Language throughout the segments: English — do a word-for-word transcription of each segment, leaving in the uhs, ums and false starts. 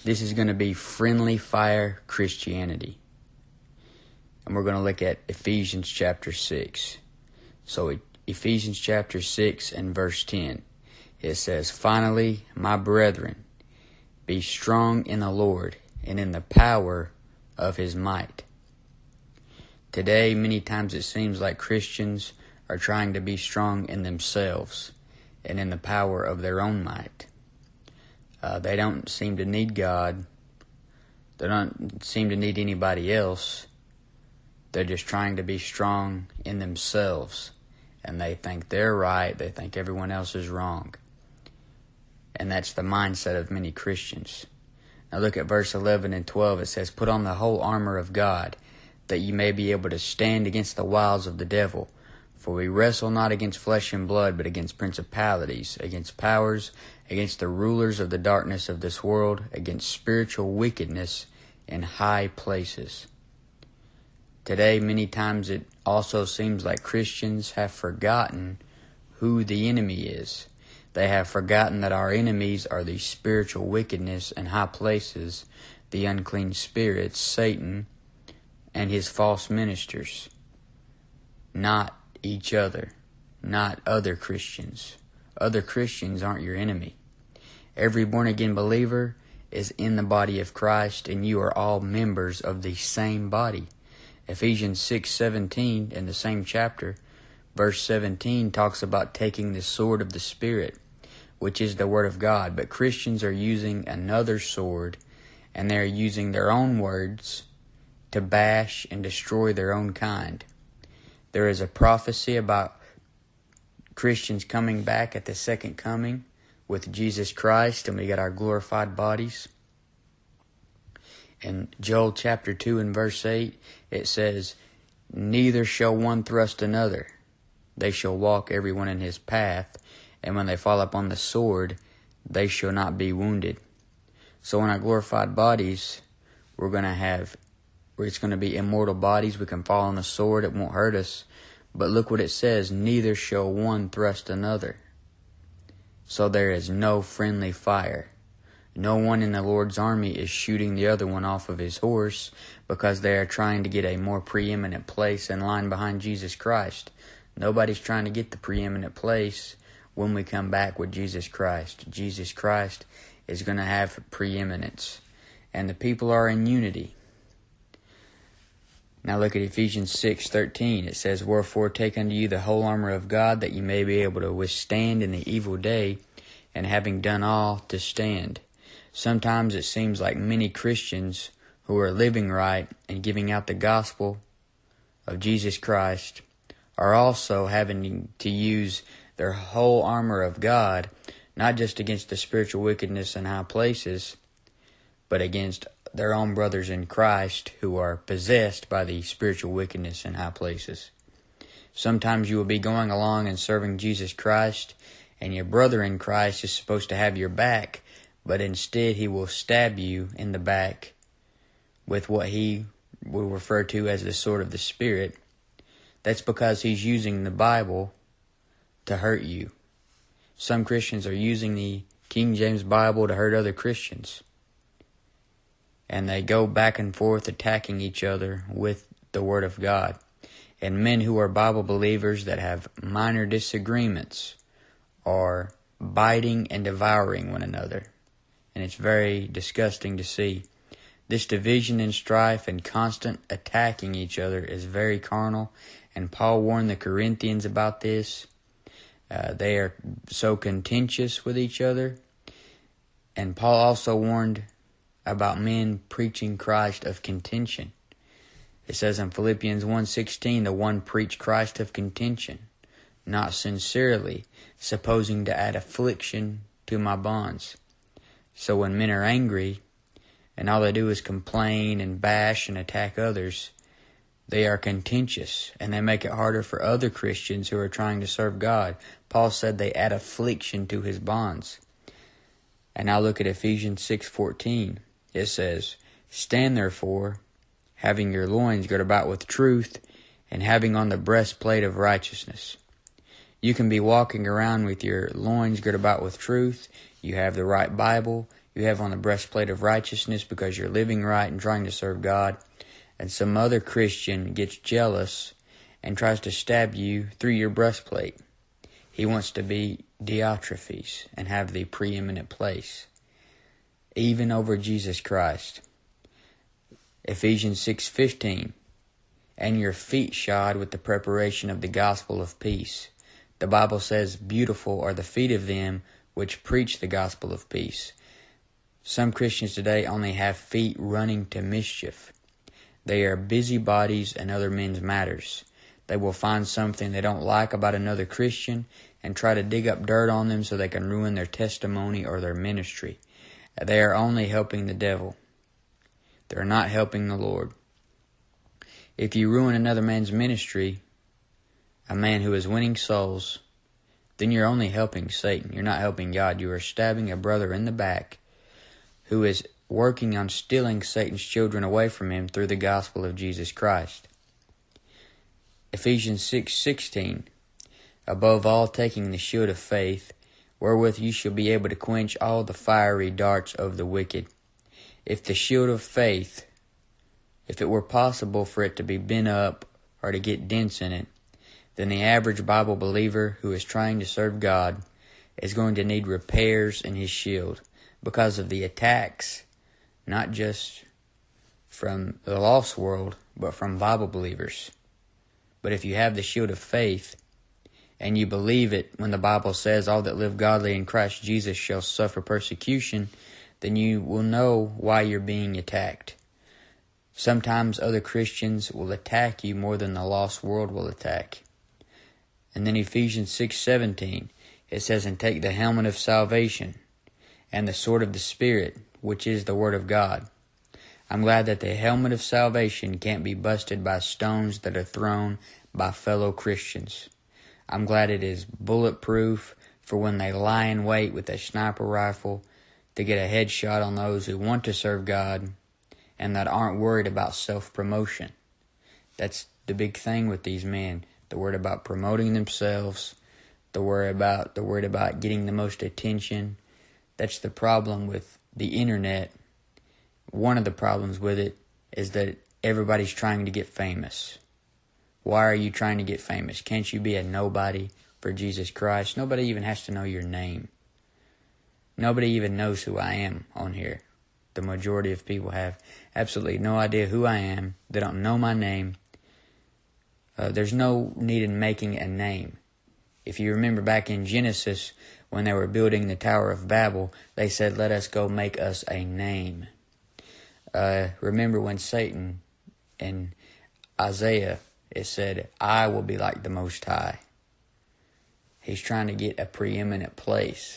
This is going to be friendly fire Christianity. And we're going to look at Ephesians chapter six. So Ephesians chapter six and verse ten. It says, "Finally, my brethren, be strong in the Lord and in the power of His might." Today, many times it seems like Christians are trying to be strong in themselves and in the power of their own might. Uh, they don't seem to need God. They don't seem to need anybody else. They're just trying to be strong in themselves. And they think they're right. They think everyone else is wrong. And that's the mindset of many Christians. Now look at verse eleven and twelve. It says, "Put on the whole armor of God, that ye may be able to stand against the wiles of the devil. For we wrestle not against flesh and blood, but against principalities, against powers, against the rulers of the darkness of this world, against spiritual wickedness in high places." Today, many times it also seems like Christians have forgotten who the enemy is. They have forgotten that our enemies are the spiritual wickedness in high places, the unclean spirits, Satan, and his false ministers. Not each other, not other Christians. Other Christians aren't your enemy. Every born-again believer is in the body of Christ, and you are all members of the same body. Ephesians six seventeen, in the same chapter, verse seventeen, talks about taking the sword of the Spirit, which is the Word of God. But Christians are using another sword, and they're using their own words to bash and destroy their own kind. There is a prophecy about Christians coming back at the second coming with Jesus Christ, and we got our glorified bodies. In Joel chapter two and verse eight, it says, "Neither shall one thrust another. They shall walk every one in his path, and when they fall upon the sword, they shall not be wounded." So in our glorified bodies, we're going to have, it's going to be immortal bodies. We can fall on the sword, it won't hurt us. But look what it says, "Neither shall one thrust another." So there is no friendly fire. No one in the Lord's army is shooting the other one off of his horse because they are trying to get a more preeminent place in line behind Jesus Christ. Nobody's trying to get the preeminent place when we come back with Jesus Christ. Jesus Christ is going to have preeminence. And the people are in unity. Now look at Ephesians six thirteen. It says, "Wherefore take unto you the whole armor of God, that ye may be able to withstand in the evil day, and having done all, to stand." Sometimes it seems like many Christians who are living right and giving out the gospel of Jesus Christ are also having to use their whole armor of God, not just against the spiritual wickedness in high places, but against their own brothers in Christ who are possessed by the spiritual wickedness in high places. Sometimes you will be going along and serving Jesus Christ, and your brother in Christ is supposed to have your back, but instead he will stab you in the back with what he will refer to as the sword of the Spirit. That's because he's using the Bible to hurt you. Some Christians are using the King James Bible to hurt other Christians. And they go back and forth attacking each other with the Word of God. And men who are Bible believers that have minor disagreements are biting and devouring one another. And it's very disgusting to see. This division and strife and constant attacking each other is very carnal. And Paul warned the Corinthians about this. Uh, they are so contentious with each other. And Paul also warned about men preaching Christ of contention. It says in Philippians one sixteen, "The one preached Christ of contention, not sincerely, supposing to add affliction to my bonds." So when men are angry, and all they do is complain and bash and attack others, they are contentious, and they make it harder for other Christians who are trying to serve God. Paul said they add affliction to his bonds. And now look at Ephesians six fourteen. It says, "Stand therefore, having your loins girt about with truth, and having on the breastplate of righteousness." You can be walking around with your loins girt about with truth. You have the right Bible. You have on the breastplate of righteousness because you're living right and trying to serve God. And some other Christian gets jealous and tries to stab you through your breastplate. He wants to be Diotrephes and have the preeminent place, even over Jesus Christ. Ephesians six fifteen, and your feet shod with the preparation of the gospel of peace. The Bible says, beautiful are the feet of them which preach the gospel of peace. Some Christians today only have feet running to mischief. They are busybodies in other men's matters. They will find something they don't like about another Christian and try to dig up dirt on them so they can ruin their testimony or their ministry. They are only helping the devil. They are not helping the Lord. If you ruin another man's ministry, a man who is winning souls, then you're only helping Satan. You're not helping God. You are stabbing a brother in the back who is working on stealing Satan's children away from him through the gospel of Jesus Christ. Ephesians six sixteen, above all taking the shield of faith, wherewith you shall be able to quench all the fiery darts of the wicked. If the shield of faith, if it were possible for it to be bent up or to get dents in it, then the average Bible believer who is trying to serve God is going to need repairs in his shield because of the attacks, not just from the lost world, but from Bible believers. But if you have the shield of faith, and you believe it when the Bible says all that live godly in Christ Jesus shall suffer persecution, then you will know why you're being attacked. Sometimes other Christians will attack you more than the lost world will attack. And then Ephesians six seventeen, it says, and take the helmet of salvation and the sword of the Spirit, which is the Word of God. I'm glad that the helmet of salvation can't be busted by stones that are thrown by fellow Christians. I'm glad it is bulletproof for when they lie in wait with a sniper rifle to get a headshot on those who want to serve God and that aren't worried about self-promotion. That's the big thing with these men. They're worried about promoting themselves. They're worried about, they're worried about getting the most attention. That's the problem with the internet. One of the problems with it is that everybody's trying to get famous. Why are you trying to get famous? Can't you be a nobody for Jesus Christ? Nobody even has to know your name. Nobody even knows who I am on here. The majority of people have absolutely no idea who I am. They don't know my name. Uh, there's no need in making a name. If you remember back in Genesis, when they were building the Tower of Babel, they said, let us go make us a name. Uh, remember when Satan in Isaiah, it said, I will be like the Most High. He's trying to get a preeminent place.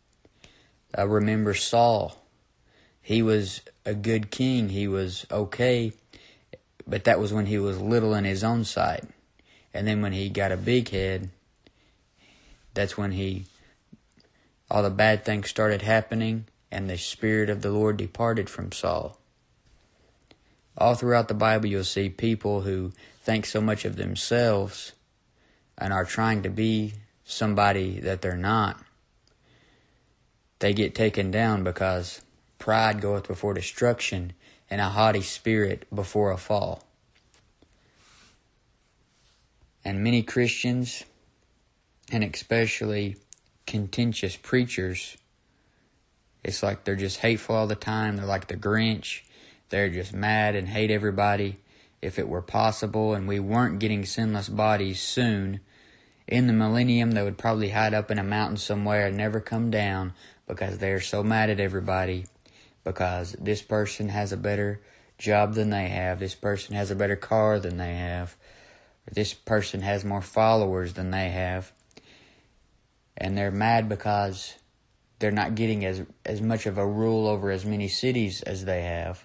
Uh, remember Saul. He was a good king. He was okay. But that was when he was little in his own sight. And then when he got a big head, that's when he, all the bad things started happening, and the Spirit of the Lord departed from Saul. All throughout the Bible, you'll see people who think so much of themselves and are trying to be somebody that they're not. They get taken down because pride goeth before destruction, and a haughty spirit before a fall. And many Christians, and especially contentious preachers, it's like they're just hateful all the time. They're like the Grinch. They're just mad and hate everybody. If it were possible and we weren't getting sinless bodies soon, in the millennium they would probably hide up in a mountain somewhere and never come down because they're so mad at everybody. Because this person has a better job than they have. This person has a better car than they have. Or this person has more followers than they have. And they're mad because they're not getting as, as much of a rule over as many cities as they have.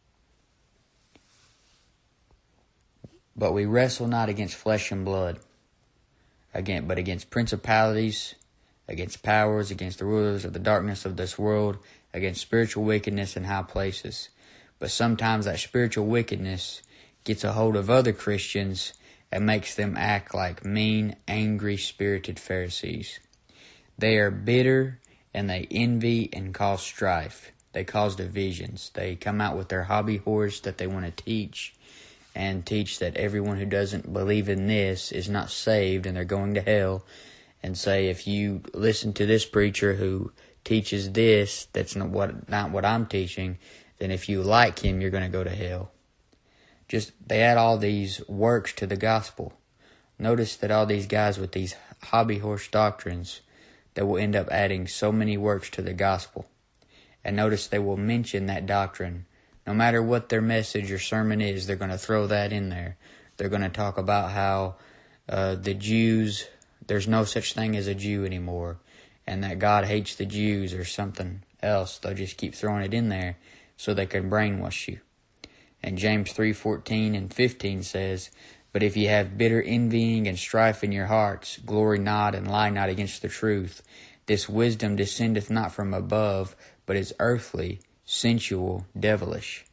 But we wrestle not against flesh and blood, again, but against principalities, against powers, against the rulers of the darkness of this world, against spiritual wickedness in high places. But sometimes that spiritual wickedness gets a hold of other Christians and makes them act like mean, angry, spirited Pharisees. They are bitter and they envy and cause strife. They cause divisions. They come out with their hobby horse that they want to teach, and teach that everyone who doesn't believe in this is not saved and they're going to hell, and say if you listen to this preacher who teaches this that's not what not what I'm teaching, then if you like him, you're going to go to hell. Just they add all these works to the gospel. Notice that all these guys with these hobby horse doctrines, they will end up adding so many works to the gospel. And notice they will mention that doctrine. No matter what their message or sermon is, they're going to throw that in there. They're going to talk about how uh, the Jews, there's no such thing as a Jew anymore, and that God hates the Jews or something else. They'll just keep throwing it in there so they can brainwash you. And James three fourteen and fifteen says, "But if ye have bitter envying and strife in your hearts, glory not and lie not against the truth. This wisdom descendeth not from above, but is earthly, sensual, devilish."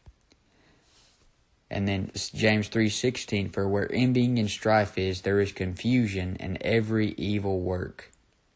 And then James three sixteen, "For where envying and strife is, there is confusion and every evil work."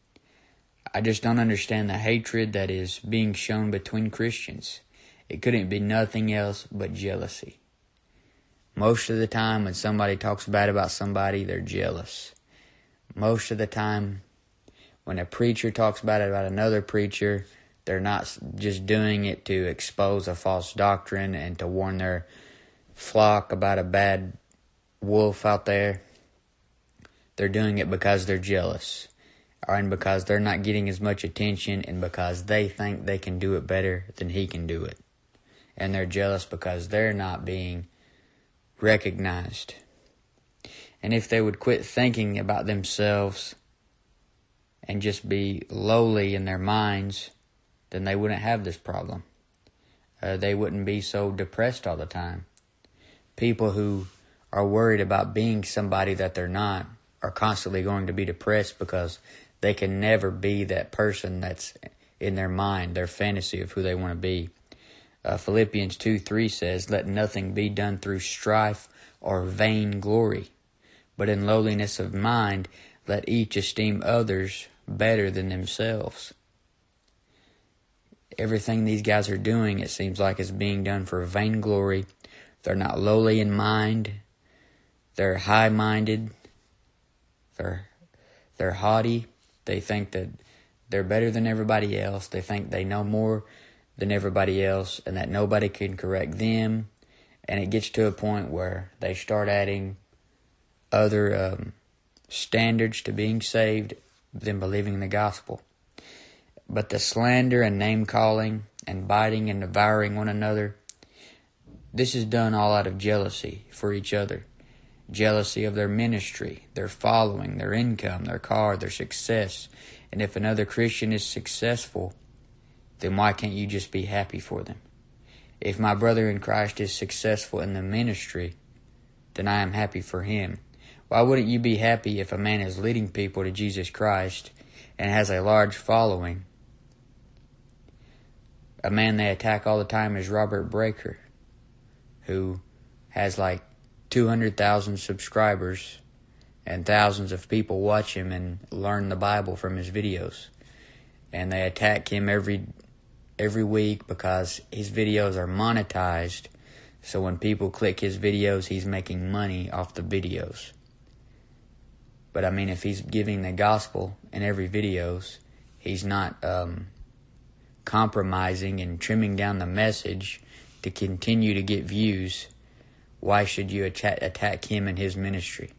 I just don't understand the hatred that is being shown between Christians. It couldn't be nothing else but jealousy. Most of the time when somebody talks bad about somebody, they're jealous. Most of the time when a preacher talks bad about another preacher, they're not just doing it to expose a false doctrine and to warn their flock about a bad wolf out there. They're doing it because they're jealous, and because they're not getting as much attention, and because they think they can do it better than he can do it. And they're jealous because they're not being recognized. And if they would quit thinking about themselves and just be lowly in their minds, then they wouldn't have this problem. Uh, they wouldn't be so depressed all the time. People who are worried about being somebody that they're not are constantly going to be depressed because they can never be that person that's in their mind, their fantasy of who they want to be. Uh, Philippians two three says, "Let nothing be done through strife or vain glory, but in lowliness of mind let each esteem others better than themselves." Everything these guys are doing, it seems like, is being done for vainglory. They're not lowly in mind. They're high-minded. They're, they're haughty. They think that they're better than everybody else. They think they know more than everybody else and that nobody can correct them. And it gets to a point where they start adding other um, standards to being saved than believing in the gospel. But the slander and name-calling and biting and devouring one another, this is done all out of jealousy for each other. Jealousy of their ministry, their following, their income, their car, their success. And if another Christian is successful, then why can't you just be happy for them? If my brother in Christ is successful in the ministry, then I am happy for him. Why wouldn't you be happy if a man is leading people to Jesus Christ and has a large following? A man they attack all the time is Robert Breaker, who has like two hundred thousand subscribers and thousands of people watch him and learn the Bible from his videos. And they attack him every every week because his videos are monetized. So when people click his videos, he's making money off the videos. But I mean, if he's giving the gospel in every videos, he's not um, compromising and trimming down the message to continue to get views, why should you attack, attack him and his ministry?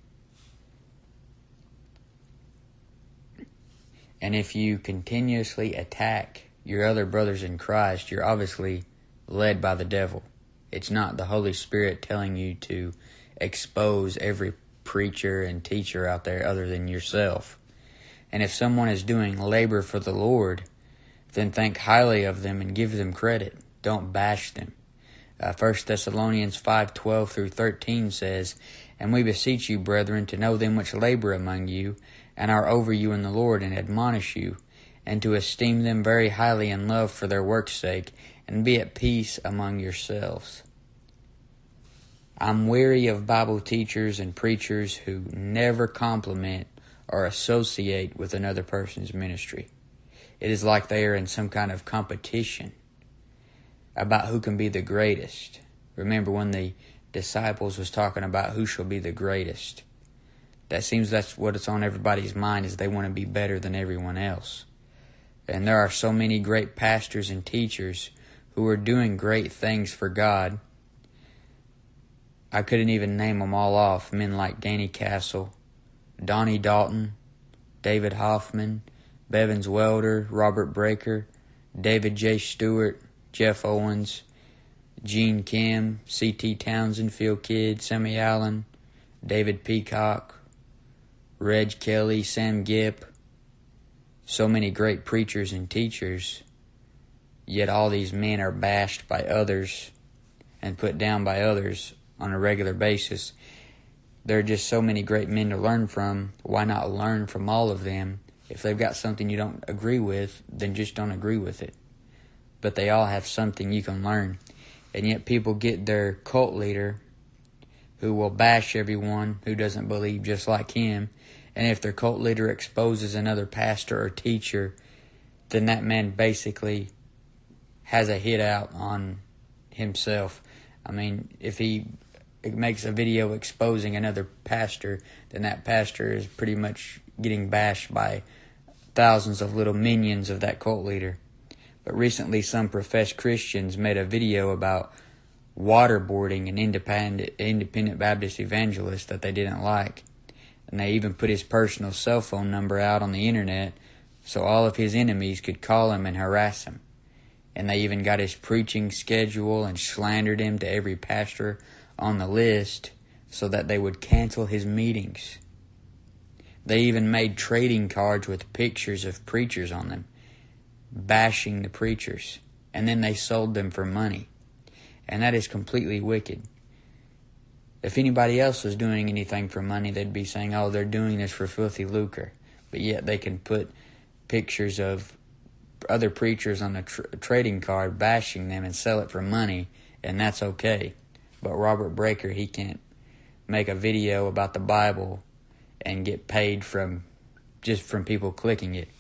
And if you continuously attack your other brothers in Christ, you're obviously led by the devil. It's not the Holy Spirit telling you to expose every preacher and teacher out there other than yourself. And if someone is doing labor for the Lord, then think highly of them and give them credit. Don't bash them. Uh, First Thessalonians five twelve through thirteen says, "And we beseech you, brethren, to know them which labor among you, and are over you in the Lord, and admonish you, and to esteem them very highly in love for their work's sake, and be at peace among yourselves." I'm weary of Bible teachers and preachers who never compliment or associate with another person's ministry. It is like they are in some kind of competition. about who can be the greatest. Remember when the disciples was talking about who shall be the greatest. That seems that's what it's on everybody's mind, is they want to be better than everyone else. And there are so many great pastors and teachers who are doing great things for God. I couldn't even name them all off. Men like Danny Castle, Donnie Dalton, David Hoffman, Bevins Welder, Robert Breaker, David J. Stewart, Jeff Owens, Gene Kim, C T Townsend, Phil Kidd, Sammy Allen, David Peacock, Reg Kelly, Sam Gipp. So many great preachers and teachers, yet all these men are bashed by others and put down by others on a regular basis. There are just so many great men to learn from. Why not learn from all of them? If they've got something you don't agree with, then just don't agree with it. But they all have something you can learn. And yet people get their cult leader who will bash everyone who doesn't believe just like him. And if their cult leader exposes another pastor or teacher, then that man basically has a hit out on himself. I mean, if he makes a video exposing another pastor, then that pastor is pretty much getting bashed by thousands of little minions of that cult leader. But recently some professed Christians made a video about waterboarding an independent, independent Baptist evangelist that they didn't like. And they even put his personal cell phone number out on the internet so all of his enemies could call him and harass him. And they even got his preaching schedule and slandered him to every pastor on the list so that they would cancel his meetings. They even made trading cards with pictures of preachers on them, bashing the preachers, and then they sold them for money. And that is completely wicked. If anybody else was doing anything for money, they'd be saying, oh, they're doing this for filthy lucre. But yet they can put pictures of other preachers on a tr- trading card bashing them and sell it for money, and that's okay. But Robert Breaker, he can't make a video about the Bible and get paid from just from people clicking it.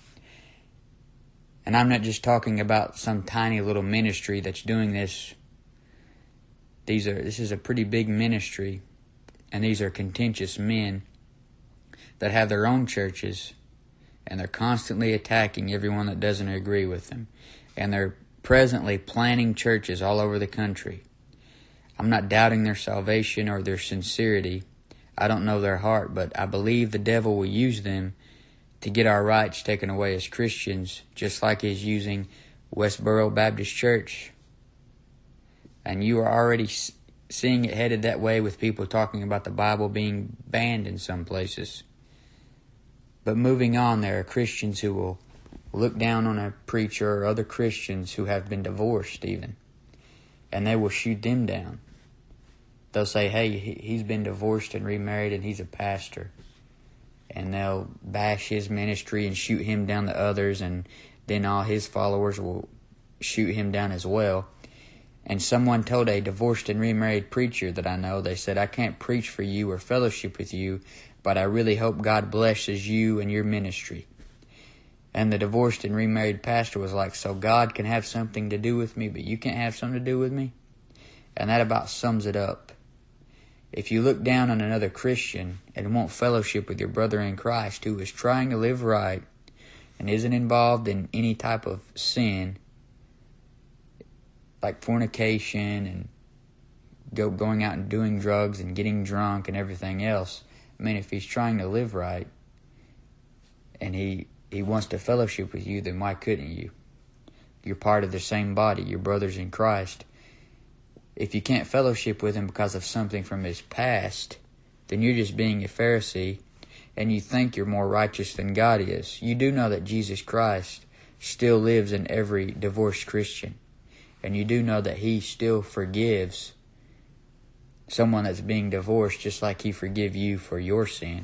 And I'm not just talking about some tiny little ministry that's doing this. These are this is a pretty big ministry, and these are contentious men that have their own churches, and they're constantly attacking everyone that doesn't agree with them. And they're presently planning churches all over the country. I'm not doubting their salvation or their sincerity. I don't know their heart, but I believe the devil will use them to get our rights taken away as Christians, just like he's using Westboro Baptist Church. And you are already seeing it headed that way with people talking about the Bible being banned in some places. But moving on, there are Christians who will look down on a preacher or other Christians who have been divorced even, and they will shoot them down. They'll say, hey, he's been divorced and remarried and he's a pastor. And they'll bash his ministry and shoot him down to others, and then all his followers will shoot him down as well. And someone told a divorced and remarried preacher that I know, they said, I can't preach for you or fellowship with you, but I really hope God blesses you and your ministry. And the divorced and remarried pastor was like, so God can have something to do with me, but you can't have something to do with me? And that about sums it up. If you look down on another Christian and won't fellowship with your brother in Christ who is trying to live right and isn't involved in any type of sin, like fornication and go, going out and doing drugs and getting drunk and everything else, I mean, if he's trying to live right and he, he wants to fellowship with you, then why couldn't you? You're part of the same body. You're brothers in Christ. If you can't fellowship with him because of something from his past, then you're just being a Pharisee and you think you're more righteous than God is. You do know that Jesus Christ still lives in every divorced Christian. And you do know that he still forgives someone that's being divorced just like he forgive you for your sin.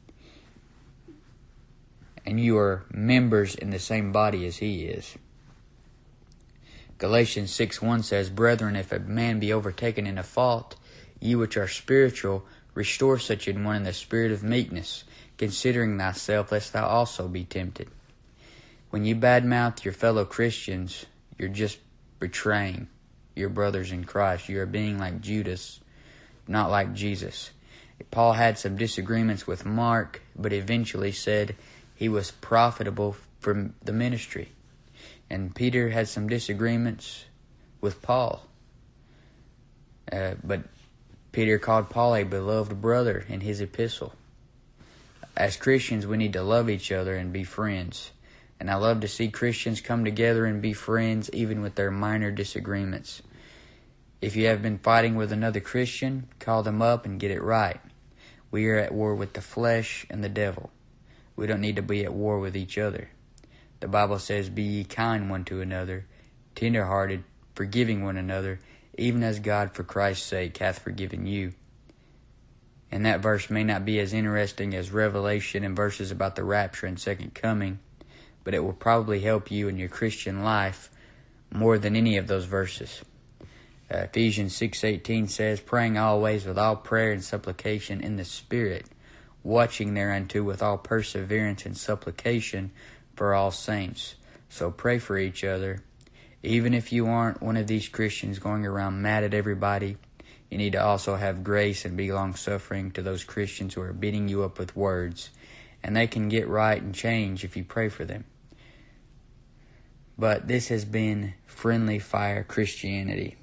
And you are members in the same body as he is. Galatians six one says, Brethren, if a man be overtaken in a fault, ye which are spiritual, restore such an one in the spirit of meekness, considering thyself, lest thou also be tempted. When you badmouth your fellow Christians, you're just betraying. your brothers in Christ. You are being like Judas, not like Jesus. Paul had some disagreements with Mark, but eventually said he was profitable for the ministry. And Peter had some disagreements with Paul. Uh, but Peter called Paul a beloved brother in his epistle. As Christians, we need to love each other and be friends. And I love to see Christians come together and be friends, even with their minor disagreements. If you have been fighting with another Christian, call them up and get it right. We are at war with the flesh and the devil. We don't need to be at war with each other. The Bible says, "Be ye kind one to another, tender-hearted, forgiving one another, even as God for Christ's sake hath forgiven you." And that verse may not be as interesting as Revelation and verses about the rapture and second coming, but it will probably help you in your Christian life more than any of those verses. Uh, Ephesians six eighteen says, "Praying always with all prayer and supplication in the Spirit, watching thereunto with all perseverance and supplication for all saints." So pray for each other. Even if you aren't one of these Christians going around mad at everybody, you need to also have grace and be long-suffering to those Christians who are beating you up with words, and they can get right and change if you pray for them. But this has been Friendly Fire Christianity.